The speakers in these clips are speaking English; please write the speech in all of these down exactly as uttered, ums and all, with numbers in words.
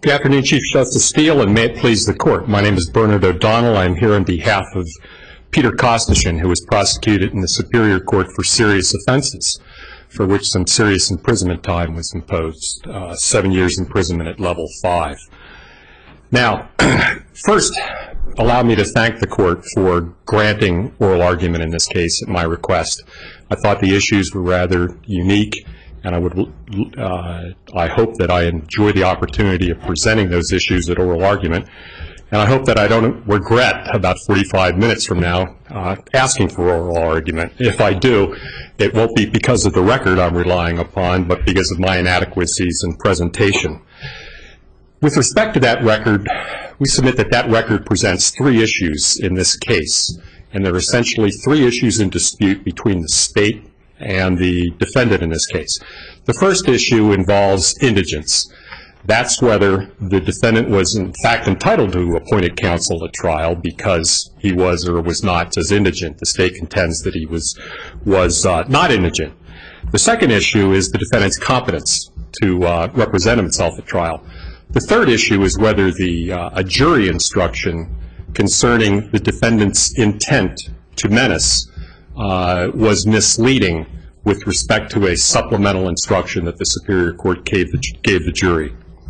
Good afternoon, Chief Justice Steele, and may it please the Court. My name is Bernard O'Donnell. I'm here on behalf of Peter Kostishin, who was prosecuted in the Superior Court for serious offenses, for which some serious imprisonment time was imposed, uh, seven years imprisonment at level five. Now, first, allow me to thank the Court for granting oral argument in this case at my request. I thought the issues were rather unique, and I would, uh, I hope that I enjoy the opportunity of presenting those issues at oral argument, and I hope that I don't regret about forty-five minutes from now uh, asking for oral argument. If I do, it won't be because of the record I'm relying upon, but because of my inadequacies in presentation. With respect to that record, we submit that that record presents three issues in this case, and there are essentially three issues in dispute between the state and the defendant in this case. The first issue involves indigence. That's whether the defendant was in fact entitled to appointed counsel at trial because he was or was not as indigent. The state contends that he was, was uh, not indigent. The second issue is the defendant's competence to uh, represent himself at trial. The third issue is whether the, uh, a jury instruction concerning the defendant's intent to menace uh, was misleading with respect to a supplemental instruction that the Superior Court gave the, gave the jury.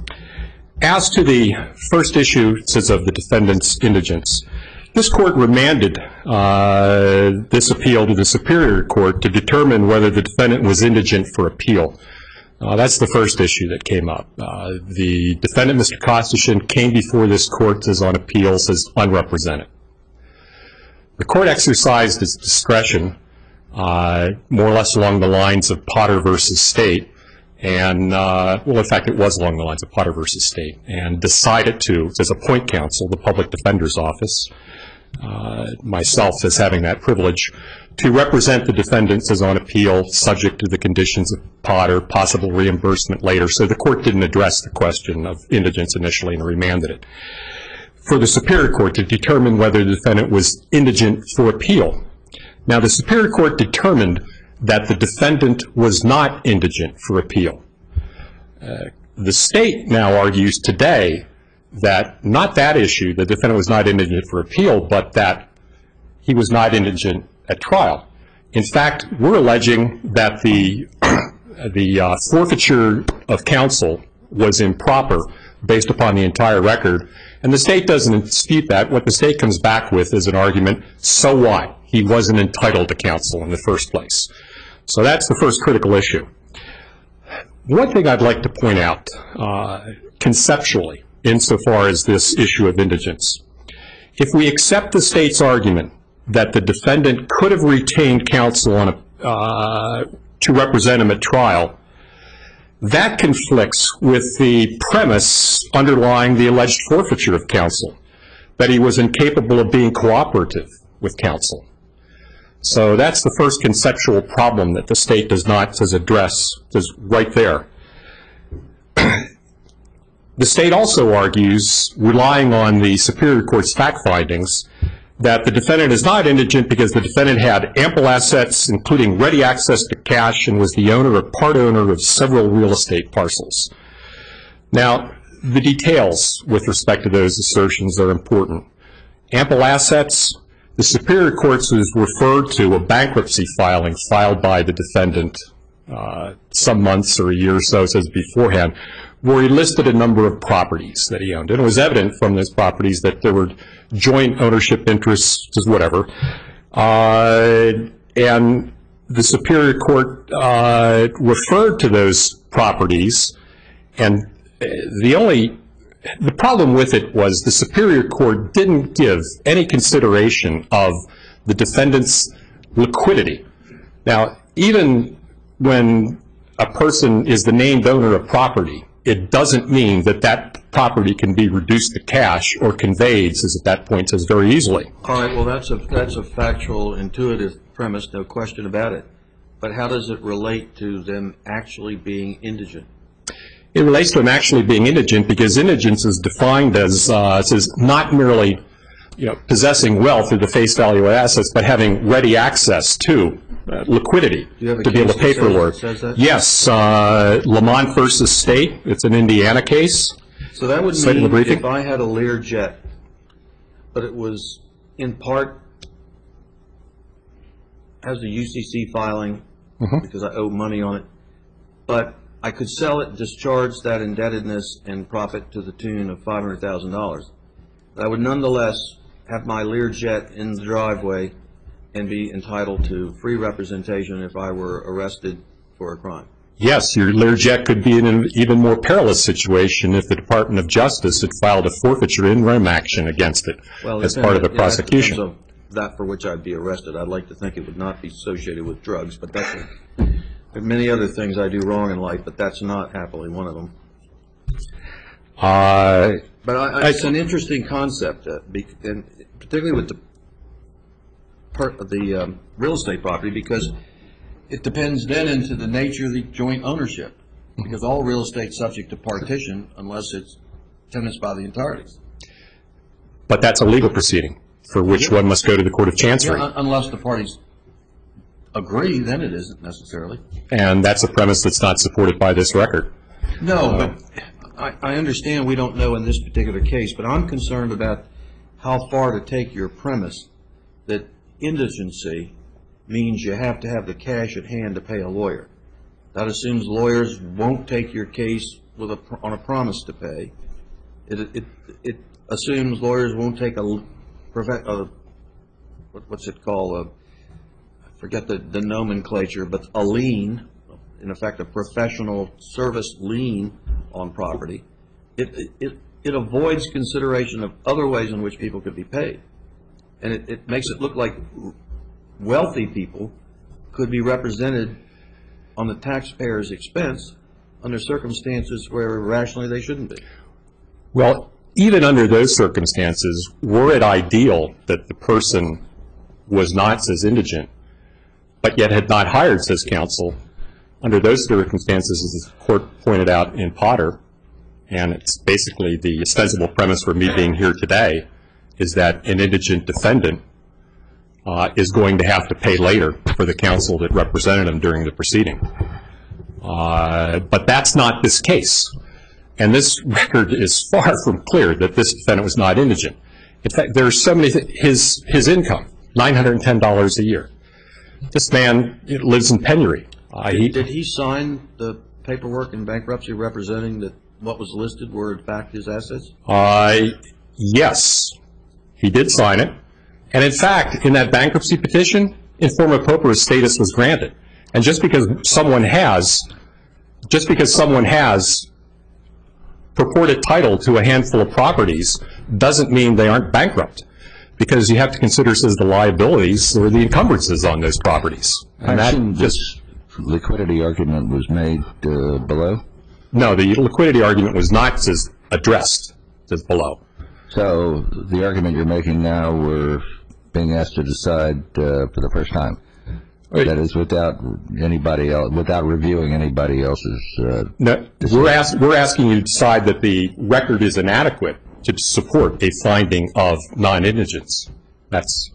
As to the first issue, it says of the defendant's indigence, this Court remanded uh, this appeal to the Superior Court to determine whether the defendant was indigent for appeal. Uh, that's the first issue that came up. Uh, the defendant, Mister Kostishin, came before this Court as on appeals as unrepresented. The Court exercised its discretion uh, more or less along the lines of Potter versus State, and, uh, well, in fact, it was along the lines of Potter versus State, and decided to, as appoint counsel, the Public Defender's Office, uh, myself as having that privilege, to represent the defendants as on appeal, subject to the conditions of Potter, possible reimbursement later. So the Court didn't address the question of indigence initially and remanded it for the Superior Court to determine whether the defendant was indigent for appeal. Now, the Superior Court determined that the defendant was not indigent for appeal. Uh, the state now argues today that not that issue, the defendant was not indigent for appeal, but that he was not indigent at trial. In fact, we're alleging that the, the uh, forfeiture of counsel was improper based upon the entire record, and the state doesn't dispute that. What the state comes back with is an argument, so what? He wasn't entitled to counsel in the first place. So that's the first critical issue. One thing I'd like to point out uh, conceptually insofar as this issue of indigence, if we accept the state's argument that the defendant could have retained counsel on a, uh, to represent him at trial, that conflicts with the premise underlying the alleged forfeiture of counsel, that he was incapable of being cooperative with counsel. So that's the first conceptual problem that the state does not does address, is right there. The state also argues, relying on the Superior Court's fact findings, that the defendant is not indigent because the defendant had ample assets, including ready access to cash, and was the owner or part owner of several real estate parcels. Now, the details with respect to those assertions are important. Ample assets, the Superior Court has referred to a bankruptcy filing filed by the defendant uh, some months or a year or so, it says beforehand, where he listed a number of properties that he owned. And it was evident from those properties that there were joint ownership interests, just whatever. Uh, and the Superior Court uh, referred to those properties, and the only, the problem with it was the Superior Court didn't give any consideration of the defendant's liquidity. Now, even when a person is the named owner of property, it doesn't mean that that property can be reduced to cash or conveyed, as at that point says, very easily. All right, well, that's a, that's a factual, intuitive premise, no question about it. But how does it relate to them actually being indigent? It relates to them actually being indigent because indigence is defined as, uh, it says, not merely, you know, possessing wealth or the face value of assets, but having ready access to uh, liquidity to be able to pay for work. Says that? Yes, uh, Lamont versus State. It's an Indiana case. So that would cited in the mean briefing. if I had a Learjet, but it was in part has the U C C filing Mhm. because I owe money on it, but I could sell it, discharge that indebtedness, and profit to the tune of five hundred thousand dollars. I would nonetheless have my Learjet in the driveway and be entitled to free representation if I were arrested for a crime. Yes, your Learjet could be in an even more perilous situation if the Department of Justice had filed a forfeiture in rem action against it Well, as it part of the depends- yeah, that depends prosecution. on that for which I'd be arrested. I'd like to think it would not be associated with drugs, but that's a, there are many other things I do wrong in life, but that's not happily one of them. Uh, But I, I, it's an interesting concept, uh, be, and particularly with the per, the um, real estate property, because it depends then into the nature of the joint ownership, because all real estate is subject to partition unless it's tenants by the entireties. but that's a legal proceeding for which one must go to the Court of Chancery. Yeah, un- unless the parties agree, then it isn't necessarily. And that's a premise that's not supported by this record. No, but I, I understand we don't know in this particular case, but I'm concerned about how far to take your premise that indigency means you have to have the cash at hand to pay a lawyer. That assumes lawyers won't take your case with a, on a promise to pay. It, it, it assumes lawyers won't take a, a what, what's it called, a, I forget the, the nomenclature, but a lien, in effect a professional service lien on property. It, it, it avoids consideration of other ways in which people could be paid. And it, it makes it look like wealthy people could be represented on the taxpayer's expense under circumstances where rationally they shouldn't be. Well, even under those circumstances, were it ideal that the person was not says indigent, but yet had not hired says counsel, under those circumstances, as the court pointed out in Potter, and it's basically the ostensible premise for me being here today, is that an indigent defendant uh, is going to have to pay later for the counsel that represented him during the proceeding. Uh, but that's not this case. And this record is far from clear that this defendant was not indigent. In fact, there are so many th- his his income, nine hundred ten dollars a year. This man lives in penury. Uh, he, Did he sign the paperwork in bankruptcy representing that what was listed were in fact his assets? uh, yes, he did sign it. And in fact, in that bankruptcy petition, informa pauperis status was granted. And just because someone has, just because someone has purported title to a handful of properties doesn't mean they aren't bankrupt, because you have to consider says the liabilities or the encumbrances on those properties. And I that assume just this liquidity argument was made uh, below? no, the liquidity argument was not says addressed says below. So the argument you're making now, we're being asked to decide uh, for the first time. Right. That is without anybody else, without reviewing anybody else's. Uh, No, we're, ask, we're asking you to decide that the record is inadequate to support a finding of non-indigence. That's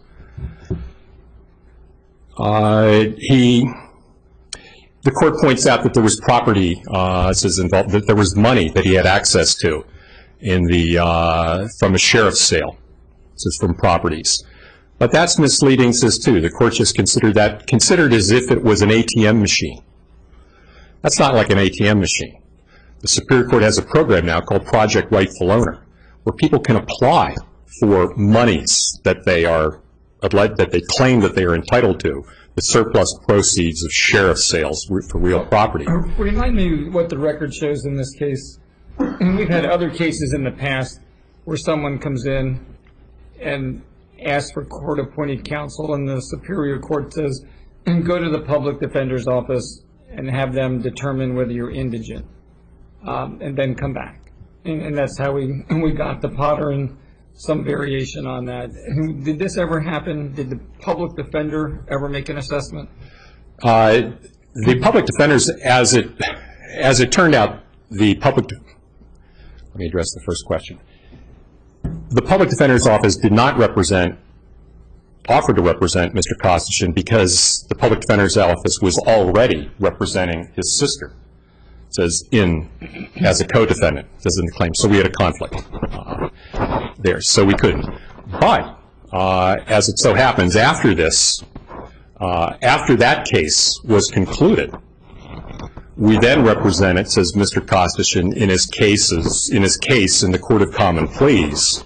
uh, he. The court points out that there was property uh, says involved, that there was money that he had access to in the uh, from a sheriff's sale. This is from properties. But that's misleading, says too. The court just considered that, considered as if it was an A T M machine. That's not like an A T M machine. The Superior Court has a program now called Project Rightful Owner, where people can apply for monies that they are, that they claim that they are entitled to, the surplus proceeds of sheriff's sales for real property. Remind me what the record shows in this case. We've had other cases in the past where someone comes in and asks for court-appointed counsel, and the Superior Court says, and go to the public defender's office and have them determine whether you're indigent, um, and then come back. And, and that's how we we got the Potter and some variation on that. Did this ever happen? Did the public defender ever make an assessment? Uh, the public defenders, as it as it turned out, the public. Let me address the first question. The public defender's office did not represent, offer to represent Mister Kostishin because the public defender's office was already representing his sister. says in as a co-defendant, says in the claim. So we had a conflict uh, there, so we couldn't. But uh, as it so happens, after this, uh, after that case was concluded, we then represented, says Mister Kostishin, in his cases, in his case in the Court of Common Pleas,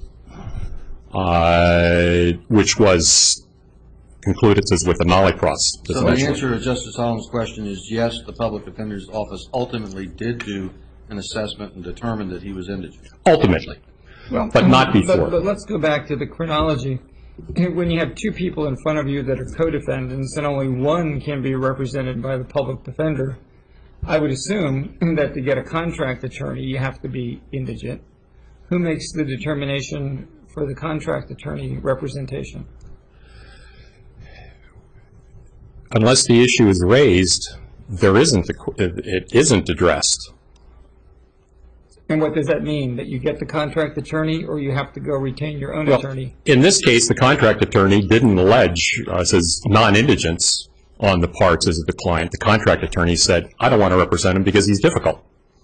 uh, which was concluded, says, with the Nolly-Cross. So the answer to Justice Holland's question is yes, the Public Defender's Office ultimately did do an assessment and determined that he was indigent. Ultimately, Well, but not before. But, but let's go back to the chronology. When you have two people in front of you that are co-defendants and only one can be represented by the public defender, I would assume that to get a contract attorney, you have to be indigent. Who makes the determination for the contract attorney representation? Unless the issue is raised, there isn't a, it isn't addressed. And what does that mean? That you get the contract attorney, or you have to go retain your own Well, attorney? in this case, the contract attorney didn't allege, uh, says, non-indigence on the parts as the client. The contract attorney said, I don't want to represent him because he's difficult.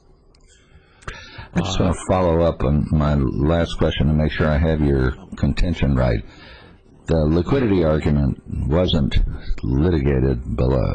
I just want to follow up on my last question to make sure I have your contention right. The liquidity argument wasn't litigated below.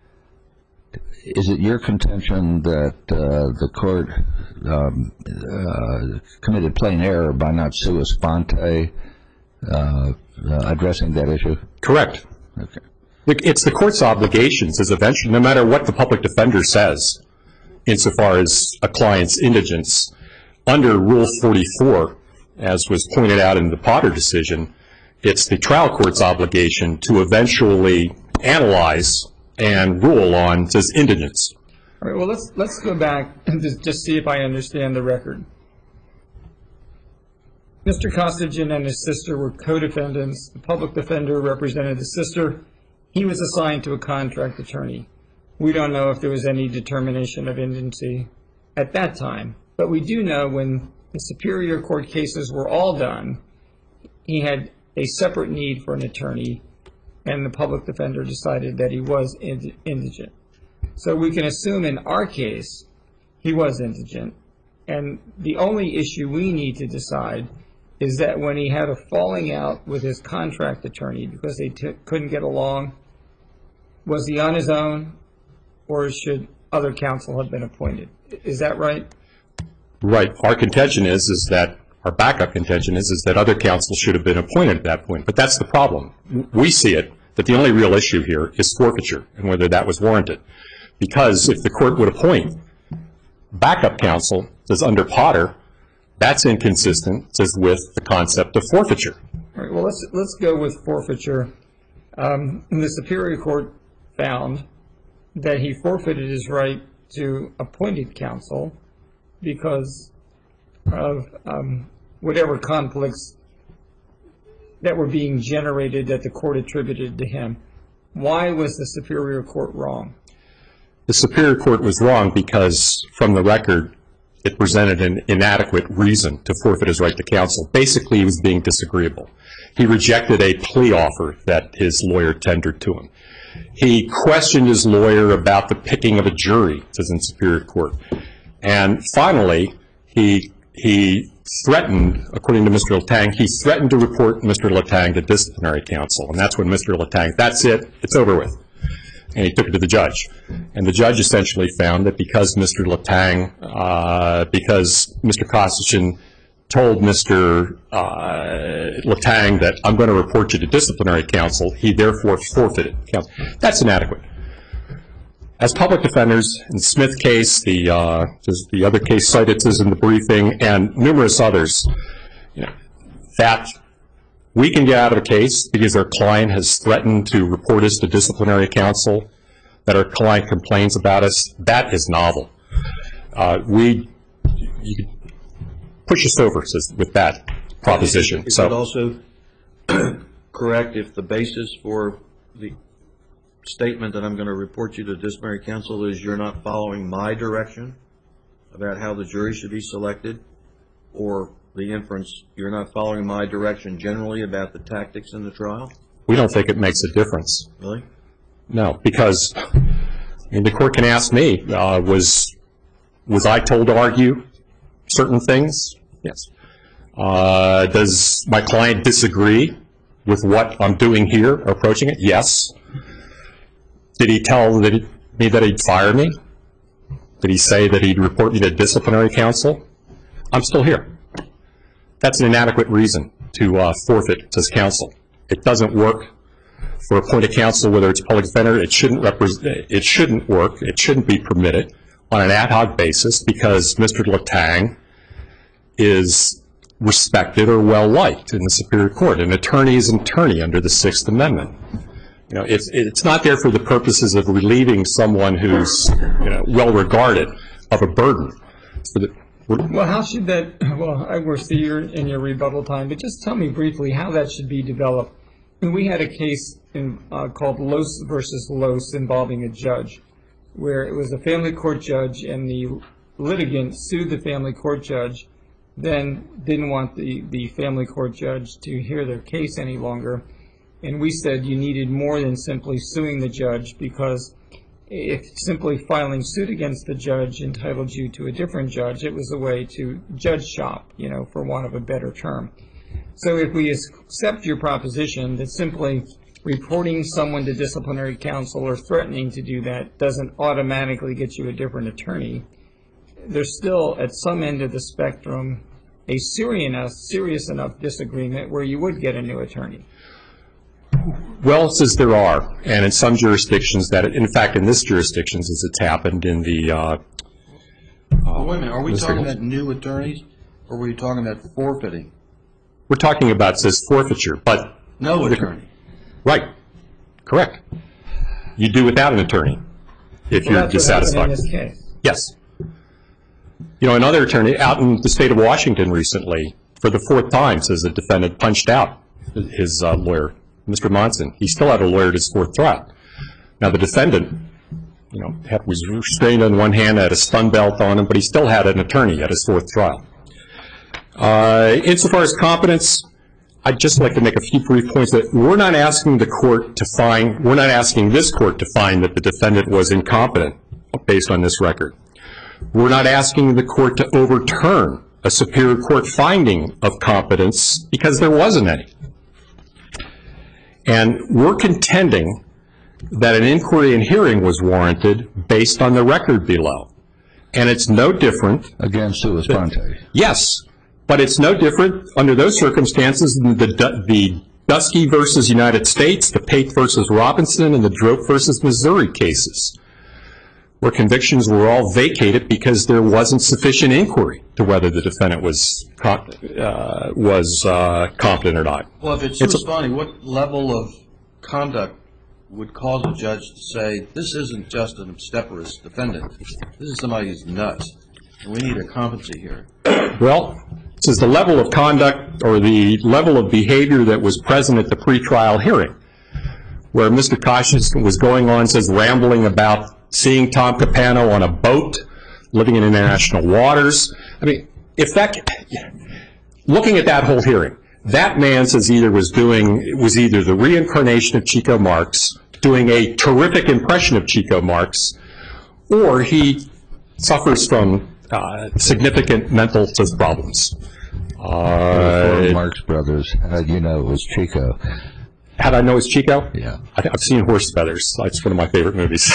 Is it your contention that uh, the court um, uh, committed plain error by not sua sponte uh, uh, addressing that issue? Correct. Okay. It's the court's obligations as eventually, no matter what the public defender says, insofar as a client's indigence, under Rule forty-four, as was pointed out in the Potter decision, it's the trial court's obligation to eventually analyze and rule on, says, indigence. All right, well, let's, let's go back and just, just see if I understand the record. Mister Kostishin and his sister were co-defendants. The public defender represented the sister. He was assigned to a contract attorney. We don't know if there was any determination of indigency at that time, but we do know when the Superior Court cases were all done, he had a separate need for an attorney, and the public defender decided that he was indigent. So we can assume in our case he was indigent, and the only issue we need to decide is that when he had a falling out with his contract attorney because they t- couldn't get along, was he on his own, or should other counsel have been appointed? Is that right? Right. Our contention is, is that, our backup contention is, is that other counsel should have been appointed at that point. But that's the problem. We see it, that the only real issue here is forfeiture and whether that was warranted. Because if the court would appoint backup counsel, says under Potter, that's inconsistent, says, with the concept of forfeiture. All right, well, let's, let's go with forfeiture. Um, the Superior Court found that he forfeited his right to appointed counsel because of um, whatever conflicts that were being generated that the court attributed to him. Why was the Superior Court wrong? The Superior Court was wrong because, from the record, it presented an inadequate reason to forfeit his right to counsel. Basically, he was being disagreeable. He rejected a plea offer that his lawyer tendered to him. He questioned his lawyer about the picking of a jury, it says in Superior Court. And finally, he he threatened, according to Mister Latang, he threatened to report Mister Latang to disciplinary counsel. And that's when Mister Latang, that's it, it's over with. And he took it to the judge. And the judge essentially found that because Mister Latang, uh, because Mister Kostishin told Mister Uh, Latang that I'm going to report you to disciplinary counsel, he therefore forfeited counsel. That's inadequate. As public defenders, in the Smith case, the uh, the other case cited says in the briefing, and numerous others, you know, that we can get out of a case because our client has threatened to report us to disciplinary counsel, that our client complains about us. That is novel. Uh, we you could push us over says, with that proposition. Is so, it also correct if the basis for the statement that I'm going to report you to disciplinary counsel is you're not following my direction about how the jury should be selected, or the inference you're not following my direction generally about the tactics in the trial? we don't think it makes a difference. Really? No, because I mean, the court can ask me, uh, was Was I told to argue certain things? Yes. Uh, does my client disagree with what I'm doing here, or approaching it? Yes. Did he tell that he, me that he'd fire me? Did he say that he'd report me to disciplinary counsel? I'm still here. That's an inadequate reason to uh, forfeit his counsel. It doesn't work for appointed counsel, whether it's a public defender. It shouldn't represent. It shouldn't work. It shouldn't be permitted on an ad hoc basis because Mister Latang is respected or well liked in the Superior Court. An attorney is an attorney under the Sixth Amendment. You know, it's it's not there for the purposes of relieving someone who's, you know, well regarded of a burden. For the, well, how should that? Well, I will see you're in your rebuttal time, but just tell me briefly how that should be developed. I mean, we had a case in, uh, called Los versus Los involving a judge, where it was a family court judge, and the litigant sued the family court judge, then didn't want the the family court judge to hear their case any longer. And we said you needed more than simply suing the judge, because if simply filing suit against the judge entitled you to a different judge, it was a way to judge shop, you know, for want of a better term. So if we accept your proposition that simply reporting someone to disciplinary counsel or threatening to do that doesn't automatically get you a different attorney, there's still at some end of the spectrum a serious enough, serious enough disagreement where you would get a new attorney. Well, says there are, and in some jurisdictions that, in fact, in this jurisdiction, as it's happened in the. Uh, uh, well, wait a minute. Are we talking about new attorneys, or were you talking about forfeiting? We're talking about says forfeiture, but no attorney. Right. Correct. You do without an attorney if well, you're that's dissatisfied. What happened in this case. Yes. You know, another attorney out in the state of Washington recently, for the fourth time, says the defendant punched out his uh, lawyer, Mister Monson. He still had a lawyer at his fourth trial. Now, the defendant, you know, had, was restrained on one hand, had a stun belt on him, but he still had an attorney at his fourth trial. Uh, insofar as competence, I'd just like to make a few brief points that we're not asking the court to find, we're not asking this court to find that the defendant was incompetent based on this record. We're not asking the court to overturn a Superior Court finding of competence because there wasn't any. And we're contending that an inquiry and hearing was warranted based on the record below. And it's no different. Again, sua sponte. Yes, but it's no different under those circumstances than the, the Dusky versus United States, the Pate versus Robinson, and the Drope versus Missouri cases, where convictions were all vacated because there wasn't sufficient inquiry to whether the defendant was uh, was uh, competent or not. Well, if it's, it's funny, what level of conduct would cause a judge to say, this isn't just an obstreperous defendant, this is somebody who's nuts, and we need a competency here? Well, it says the level of conduct or the level of behavior that was present at the pretrial hearing, where Mister Cautious was going on, says, rambling about seeing Tom Capano on a boat, living in international waters. I mean, if that, looking at that whole hearing, that man says either was doing, was either the reincarnation of Chico Marx, doing a terrific impression of Chico Marx, or he suffers from uh, significant mental problems. Uh, Marx Brothers, how do you know it was Chico? How'd I know it's Chico? Yeah. I, I've seen Horse Feathers. It's one of my favorite movies.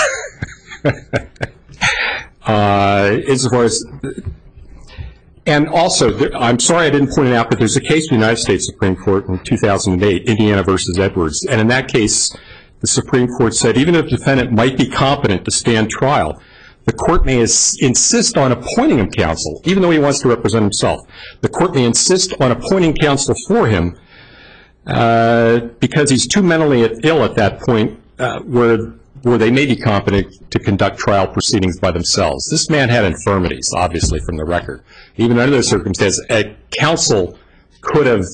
uh, as far as, and also, there, I'm sorry I didn't point it out, but there's a case in the United States Supreme Court in two thousand eight, Indiana versus Edwards, and in that case, the Supreme Court said even if the defendant might be competent to stand trial, the court may is, insist on appointing him counsel, even though he wants to represent himself. The court may insist on appointing counsel for him uh, because he's too mentally ill at that point uh, where where they may be competent to conduct trial proceedings by themselves. This man had infirmities, obviously, from the record. Even under those circumstances, a counsel could have,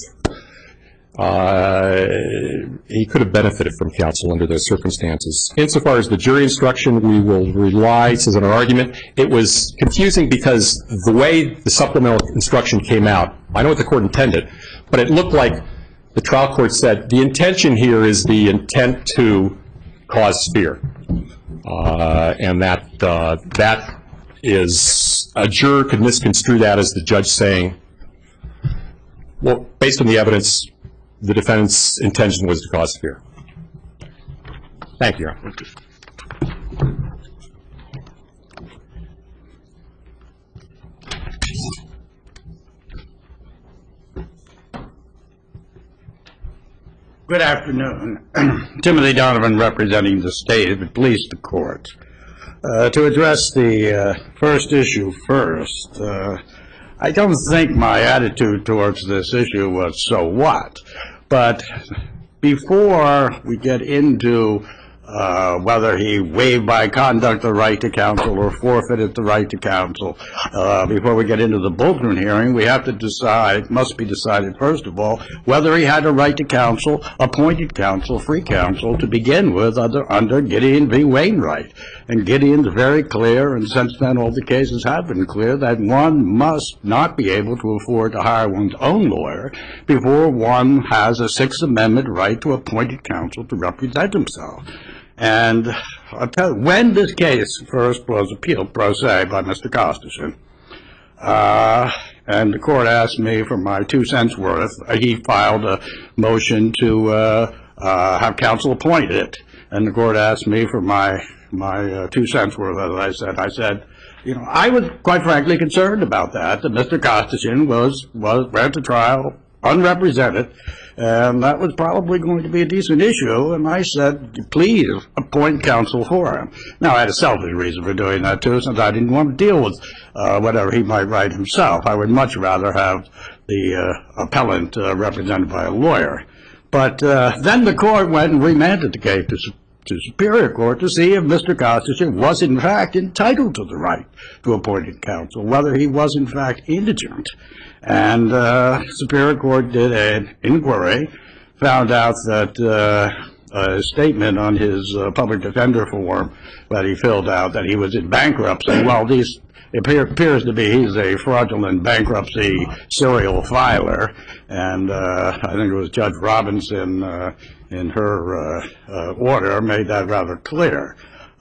uh, he could have benefited from counsel under those circumstances. Insofar as the jury instruction, we will rely, says in our argument, it was confusing because the way the supplemental instruction came out, I know what the court intended, but it looked like the trial court said the intention here is the intent to cause fear, uh, and that uh, that is a juror could misconstrue that as the judge saying, well, based on the evidence, the defendant's intention was to cause fear. Thank you, Your Honor. Good afternoon. Timothy Donovan representing the state of police, the court. Uh, to address the uh, first issue first, uh, I don't think my attitude towards this issue was so what, but before we get into uh, whether he waived by conduct the right to counsel or forfeited the right to counsel, uh, before we get into the Bultman hearing, we have to decide, must be decided first of all, whether he had a right to counsel, appointed counsel, free counsel, to begin with under, under Gideon v. Wainwright. And Gideon's very clear, and since then all the cases have been clear, that one must not be able to afford to hire one's own lawyer before one has a Sixth Amendment right to appointed counsel to represent himself. And I'll tell you, when this case first was appealed pro se by Mister Kostishin, uh, and the court asked me for my two cents worth, he filed a motion to uh, uh, have counsel appointed, and the court asked me for my my uh, two cents worth, as I said. I said, you know, I was quite frankly concerned about that, that Mister Kostishin was, was went to trial unrepresented, and that was probably going to be a decent issue, and I said, please appoint counsel for him. Now, I had a selfish reason for doing that, too, since I didn't want to deal with uh, whatever he might write himself. I would much rather have the uh, appellant uh, represented by a lawyer. But uh, then the court went and remanded the case to to Superior Court to see if Mister Kostishin was in fact entitled to the right to appointed counsel, whether he was in fact indigent. And uh, Superior Court did an inquiry, found out that uh, a statement on his uh, public defender form that he filled out that he was in bankruptcy. Well, these it appear, appears to be he's a fraudulent bankruptcy serial filer, and uh, I think it was Judge Robinson uh, in her uh, uh, order made that rather clear,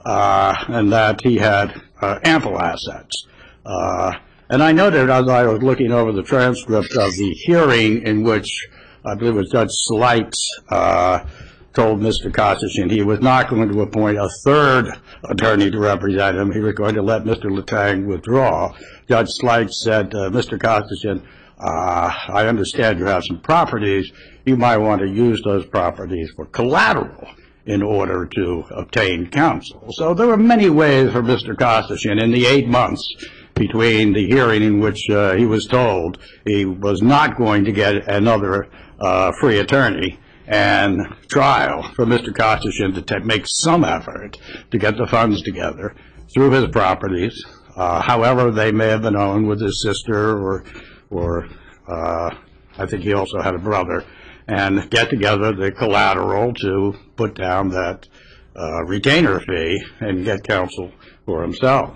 uh, and that he had uh, ample assets. Uh, and I noted as I was looking over the transcript of the hearing in which I believe it was Judge Slights uh, told Mister Kostishin he was not going to appoint a third attorney to represent him. He was going to let Mister Letang withdraw. Judge Slights said, uh, Mister Kostishin, uh, I understand you have some properties. You might want to use those properties for collateral in order to obtain counsel. So there were many ways for Mister Kostishin in the eight months between the hearing in which uh, he was told he was not going to get another uh, free attorney and trial for Mister Kostishin to make some effort to get the funds together through his properties, uh, however they may have been owned with his sister or, or uh, I think he also had a brother, and get together the collateral to put down that uh, retainer fee and get counsel for himself.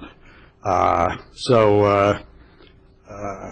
Uh, so, uh, uh,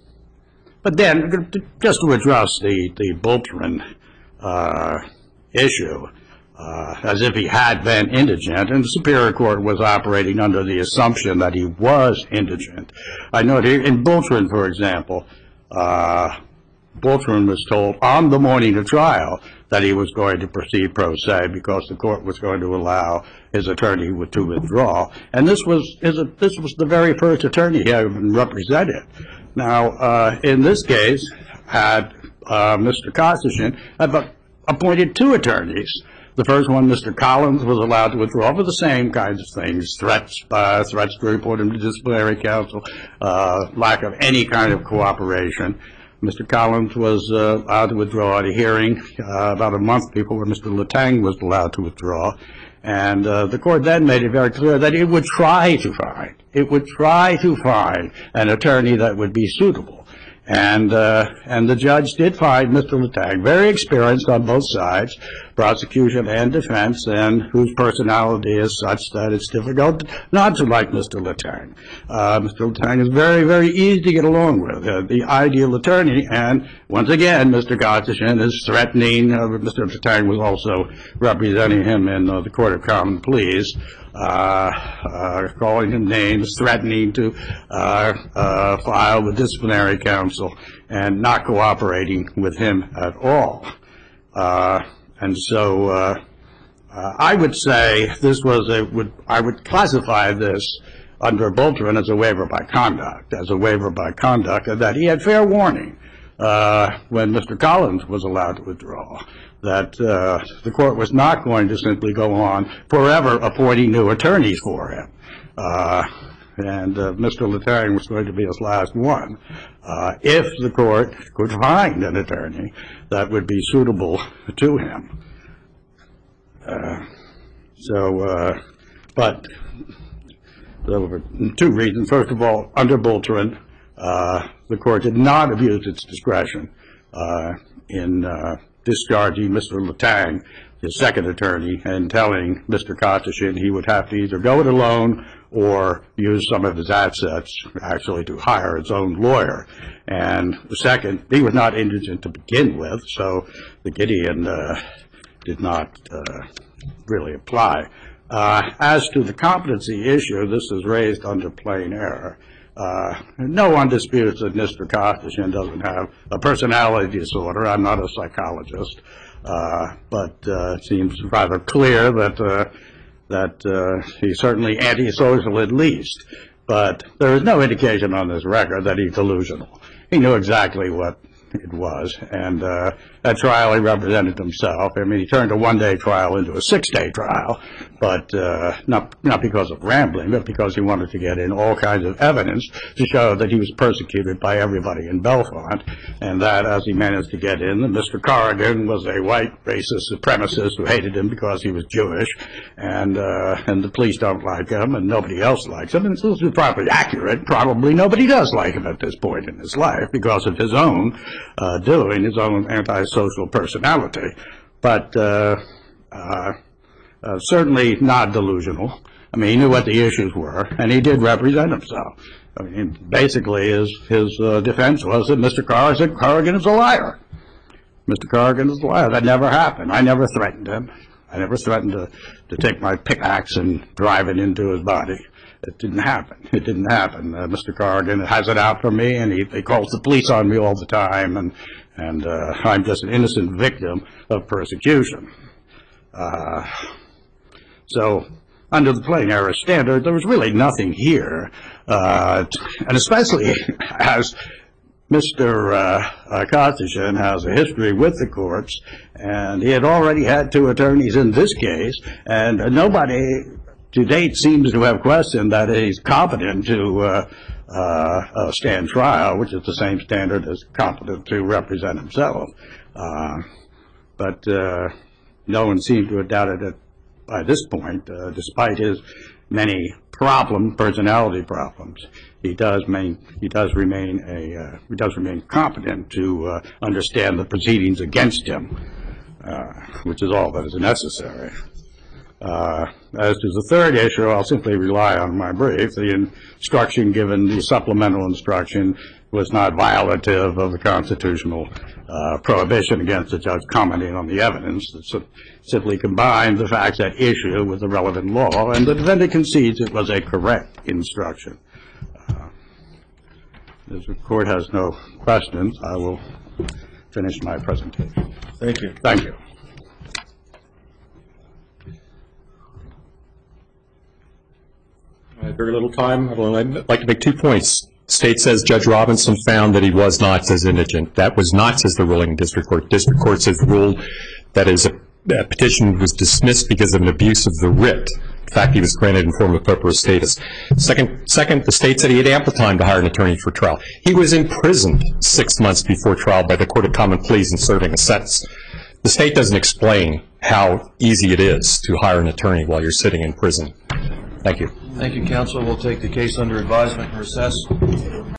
but then, just to address the, the Bultman uh, issue, uh, as if he had been indigent, and the Superior Court was operating under the assumption that he was indigent. I know in Bultman, for example, uh, Bultman was told on the morning of trial that he was going to proceed pro se because the court was going to allow his attorney to withdraw. And this was his, this was the very first attorney he had been represented. Now, uh, in this case, had uh, Mister Kostishin had appointed two attorneys. The first one, Mister Collins, was allowed to withdraw for the same kinds of things, threats, uh, threats to report him to disciplinary counsel, uh, lack of any kind of cooperation. Mister Collins was uh, allowed to withdraw at a hearing uh, about a month before Mister Letang was allowed to withdraw. And uh, the court then made it very clear that it would try to find, it would try to find an attorney that would be suitable. And uh, and the judge did find Mister Letang very experienced on both sides, prosecution and defense, and whose personality is such that it's difficult not to like Mister Letang. Uh, Mister Letang is very, very easy to get along with, uh, the ideal attorney, and once again, Mister Kostishin is threatening. Uh, Mister Letang was also representing him in uh, the Court of Common Pleas, uh, uh, calling him names, threatening to uh, uh, file with disciplinary counsel, and not cooperating with him at all. Uh, and so uh, uh, I would say this was a, would, I would classify this under Bultrin as a waiver by conduct, as a waiver by conduct, and that he had fair warning uh, when Mister Collins was allowed to withdraw, that uh, the court was not going to simply go on forever appointing new attorneys for him. Uh, and uh, Mister Letang was going to be his last one. Uh, if the court could find an attorney that would be suitable to him. Uh, so, uh, but there were two reasons. First of all, under Bultrin, uh, the court did not abuse its discretion uh, in uh, discharging Mister Letang, his second attorney, and telling Mister Kostishin he would have to either go it alone or use some of his assets actually to hire his own lawyer. And the second, he was not indigent to begin with, so the Gideon uh, did not uh, really apply. Uh, as to the competency issue, this is raised under plain error. Uh, no one disputes that Mister Kostishin doesn't have a personality disorder. I'm not a psychologist, uh, but uh, it seems rather clear that uh, that uh, he's certainly antisocial at least. But there is no indication on this record that he's delusional. He knew exactly what it was, and uh, at trial he represented himself. I mean, he turned a one-day trial into a six-day trial, but uh, not not because of rambling, but because he wanted to get in all kinds of evidence to show that he was persecuted by everybody in Bellefonte, and that as he managed to get in, that Mister Corrigan was a white racist supremacist who hated him because he was Jewish, and uh, and the police don't like him, and nobody else likes him, and this is probably accurate. Probably nobody does like him at this point in his life because of his own uh, doing, his own antisocial personality, but uh, uh, uh, certainly not delusional. I mean, he knew what the issues were, and he did represent himself. I mean, basically his, his uh, defense was that Mister Corrigan is a liar. Mister Corrigan is a liar. That never happened. I never threatened him. I never threatened to, to take my pickaxe and drive it into his body. It didn't happen. It didn't happen. Uh, Mister Corrigan has it out for me, and he, he calls the police on me all the time, and, and uh, I'm just an innocent victim of persecution. Uh, so, under the plain error standard, there was really nothing here, uh, and especially as Mister Uh, uh, Kostishin has a history with the courts, and he had already had two attorneys in this case, and uh, nobody to date seems to have questioned that he's competent to uh, uh, uh, stand trial, which is the same standard as competent to represent himself. Uh, but uh, no one seems to have doubted it by this point, uh, despite his many problem, personality problems. He does main, he does remain a uh, he does remain competent to uh, understand the proceedings against him, uh, which is all that is necessary. Uh, as to the third issue, I'll simply rely on my brief. The instruction given, the supplemental instruction, was not violative of the constitutional uh, prohibition against the judge commenting on the evidence. It simply combined the facts at issue with the relevant law, and the defendant concedes it was a correct instruction. Uh, as the court has no questions, I will finish my presentation. Thank you. Thank you. I have very little time. I'd like to make two points. The state says Judge Robinson found that he was not as indigent. That was not, says the ruling district court. District court says ruled that his uh, petition was dismissed because of an abuse of the writ. In fact, he was granted informal purpose status. Second, second, the state said he had ample time to hire an attorney for trial. He was imprisoned six months before trial by the Court of Common Pleas and serving a sentence. The state doesn't explain how easy it is to hire an attorney while you're sitting in prison. Thank you. Thank you, counsel. We'll take the case under advisement and recess.